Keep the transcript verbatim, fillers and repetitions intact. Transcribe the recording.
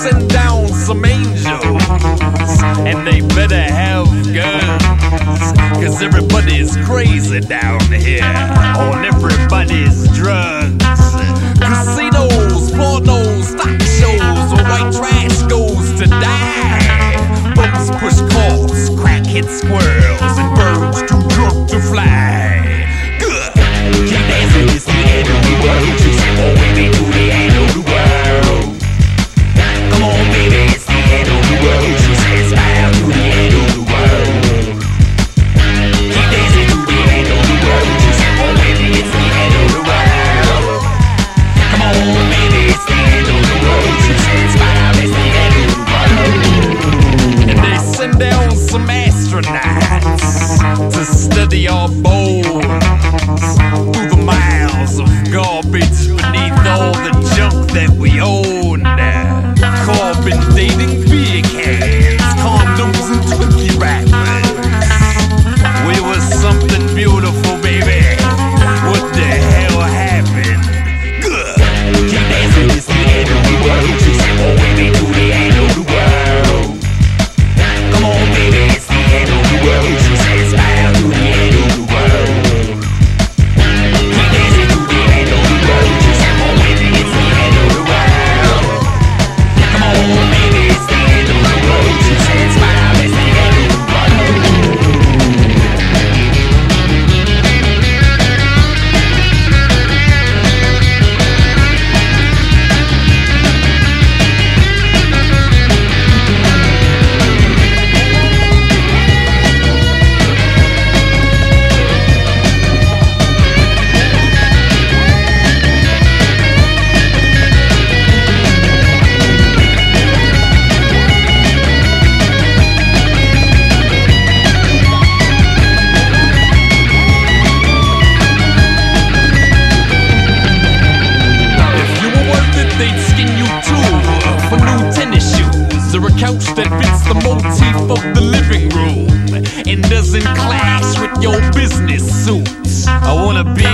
send down some angels, and they better have guns, cause everybody's crazy down here on everybody's drugs. Casinos, pornos, stock shows, where white trash goes to die. Bums push cars, crack hit squirrels, and birds too drunk to fly. Good. Keep dancing, it's the end of the world. Oh, baby, to the end of the world. Come on, baby, it's the end of the world. She says, smile to the end of the world. Keep dancing to the end of the world. She said, oh, baby, it's the end of the world. Come on, baby, it's the end of the world. She said, smile, it's the end of the world. And they send down some astronauts to study our bones through the miles of garbage beneath all the junk that we own. Carbon dating beer cans, condoms and Twinkie wrappers. We were something beautiful, baby. What the hell happened? Good. Keep dancing, it's the end of the world. She said, oh, baby, to the end of the world. Come on, baby, it's the end of the world. She said, smile to the end of the world. Keep dancing to the end of the world. She said, oh, baby, it's the end of the world. Come on, baby, it's the end of the world. She said, smile, it's the end of the world. Couch that fits the motif of the living room and doesn't clash with your business suits. I wanna be